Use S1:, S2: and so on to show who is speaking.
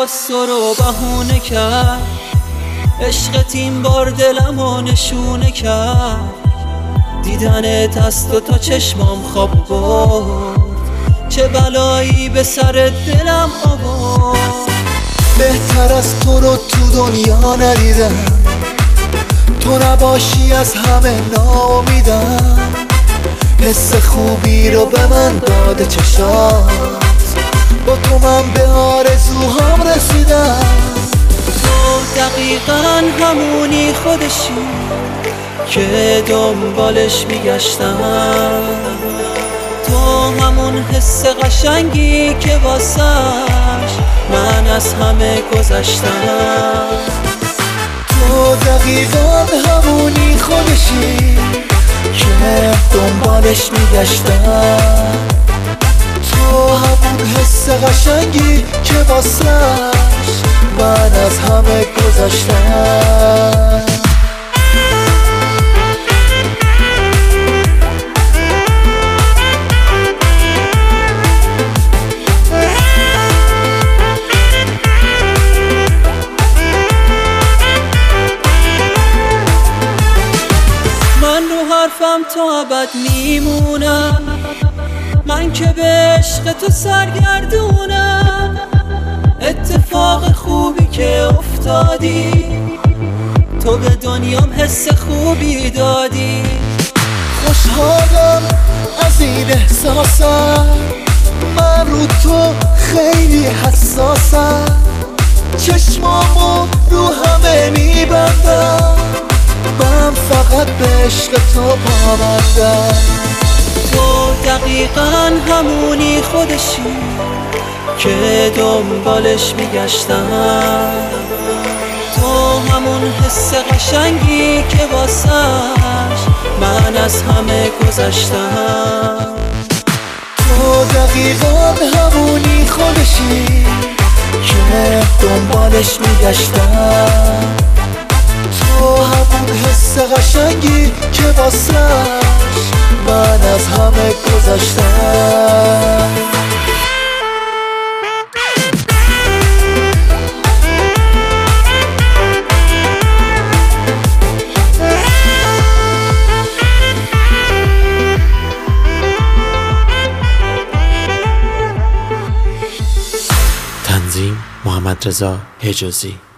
S1: درست تو رو بهونه کرد، عشقت این بار دلمو نشونه کرد. دیدنت از تو تا چشمام خواب برد، چه بلایی به سر دلم آورد.
S2: بهتر از تو رو تو دنیا ندیدم، تو نباشی از همه ناامیدم. حس خوبی رو به من داده چشات، با تو من به آرزوهام رسیدم.
S1: تو دقیقاً همونی خودشی که دنبالش میگشتم، تو همون حس قشنگی که واسش من از همه گذشتم.
S2: تو دقیقاً همونی خودشی که دنبالش میگشتم، تو همون حس قشنگی که واسش من از همه گذشتم.
S1: حرفم تا ابد میمونم، من که به عشق تو سرگردونم. اتفاق خوبی که افتادی، تو به دنیام حس خوبی دادی.
S2: خوشحالم از این احساسم، من رو تو خیلی حساسم. چشمامو رو همه میبندم، من فقط به عشق تو پابندم.
S1: تو دقیقاً همونی خودشی که دنبالش میگشتم، تو همون حس قشنگی که واسش من از همه گذشتم.
S2: تو دقیقاً همونی خودشی که دنبالش میگشتم، تو همون حس قشنگی که واسش من از همه گذشتم.
S3: تنظیم محمد رضا حجازی.